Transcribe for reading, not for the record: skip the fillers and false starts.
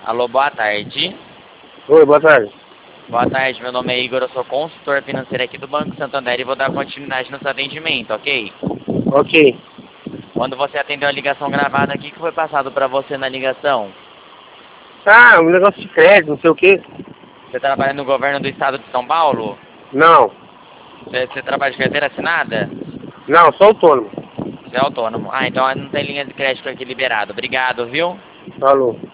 Alô, boa tarde. Oi, boa tarde. Boa tarde, meu nome é Igor, eu sou consultor financeiro aqui do Banco Santander e vou dar continuidade no seu atendimento, ok? Ok. Quando você atendeu a ligação gravada, o que foi passado para você na ligação? Ah, um negócio de crédito, não sei o quê. Você trabalha no governo do estado de São Paulo? Não, Você trabalha de carteira assinada? não, sou autônomo. Você é autônomo. Ah, então não tem linha de crédito aqui liberado. Obrigado, viu? Falou.